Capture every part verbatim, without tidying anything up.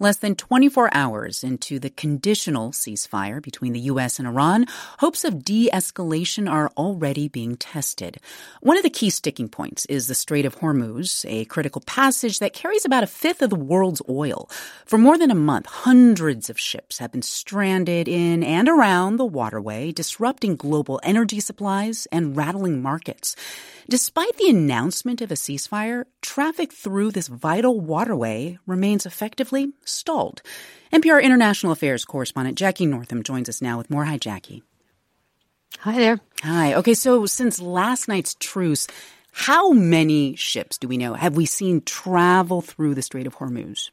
Less than twenty-four hours into the conditional ceasefire between the U S and Iran, hopes of de-escalation are already being tested. One of the key sticking points is the Strait of Hormuz, a critical passage that carries about a fifth of the world's oil. For more than a month, hundreds of ships have been stranded in and around the waterway, disrupting global energy supplies and rattling markets. Despite the announcement of a ceasefire, traffic through this vital waterway remains effectively stalled. N P R International Affairs correspondent Jackie Northam joins us now with more. Hi, Jackie. Hi there. Hi. Okay, so since last night's truce, how many ships do we know have we seen travel through the Strait of Hormuz?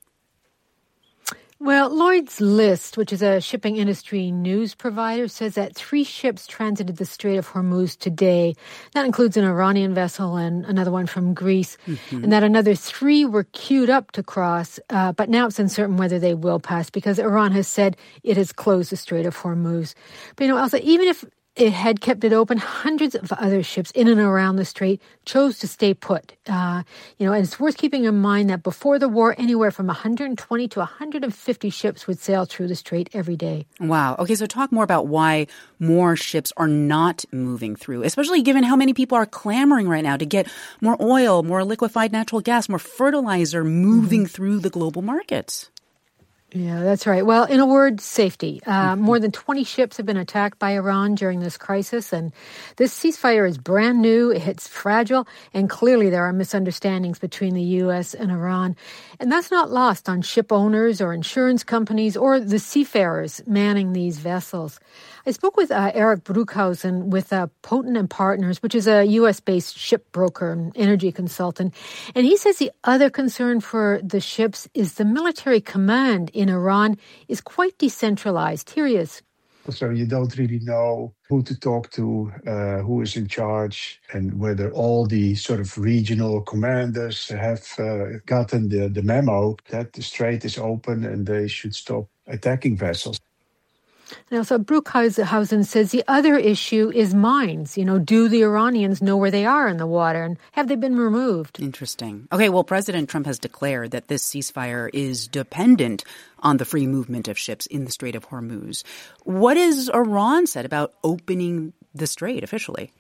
Well, Lloyd's List, which is a shipping industry news provider, says that three ships transited the Strait of Hormuz today. That includes an Iranian vessel and another one from Greece, mm-hmm. and that another three were queued up to cross, uh, but now it's uncertain whether they will pass because Iran has said it has closed the Strait of Hormuz. But, you know, Elsa, even if it had kept it open, hundreds of other ships in and around the strait chose to stay put. Uh, you know, and it's worth keeping in mind that before the war, anywhere from one hundred twenty to one hundred fifty ships would sail through the strait every day. Wow. Okay, so talk more about why more ships are not moving through, especially given how many people are clamoring right now to get more oil, more liquefied natural gas, more fertilizer moving mm-hmm. through the global markets. Yeah, that's right. Well, in a word, safety. Uh, mm-hmm. More than twenty ships have been attacked by Iran during this crisis, and this ceasefire is brand new, it's fragile, and clearly there are misunderstandings between the U S and Iran. And that's not lost on ship owners or insurance companies or the seafarers manning these vessels. I spoke with uh, Eric Bruckhausen with uh, Poten and Partners, which is a U S-based ship broker and energy consultant. And he says the other concern for the ships is the military command in Iran is quite decentralized. Here he is. So you don't really know who to talk to, uh, who is in charge, and whether all the sort of regional commanders have uh, gotten the, the memo that the strait is open and they should stop attacking vessels. Now, so Bruckhausen says the other issue is mines. You know, do the Iranians know where they are in the water, and have they been removed? Interesting. Okay, well, President Trump has declared that this ceasefire is dependent on the free movement of ships in the Strait of Hormuz. What has Iran said about opening the strait officially?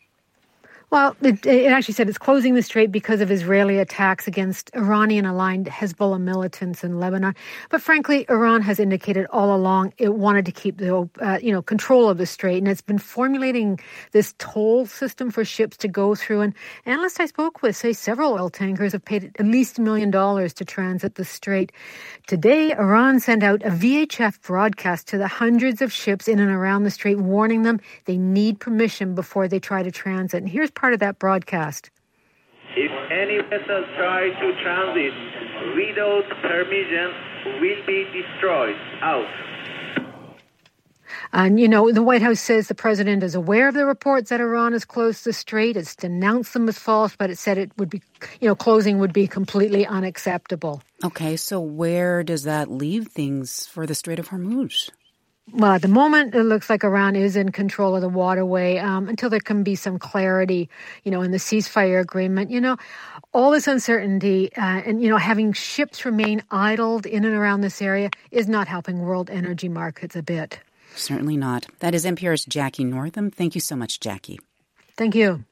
Well, it, it actually said it's closing the strait because of Israeli attacks against Iranian-aligned Hezbollah militants in Lebanon. But frankly, Iran has indicated all along it wanted to keep the uh, you know control of the strait, and it's been formulating this toll system for ships to go through. And analysts I spoke with say several oil tankers have paid at least a million dollars to transit the strait. Today, Iran sent out a V H F broadcast to the hundreds of ships in and around the strait, warning them they need permission before they try to transit. And here's part of that broadcast. If any vessel tries to transit without permission, will be destroyed. Out. And, you know, the White House says the president is aware of the reports that Iran has closed the strait. It's denounced them as false, but it said it would be, you know, closing would be completely unacceptable. Okay, so where does that leave things for the Strait of Hormuz? Well, at the moment, it looks like Iran is in control of the waterway um, until there can be some clarity, you know, in the ceasefire agreement. You know, all this uncertainty uh, and, you know, having ships remain idled in and around this area is not helping world energy markets a bit. Certainly not. That is N P R's Jackie Northam. Thank you so much, Jackie. Thank you.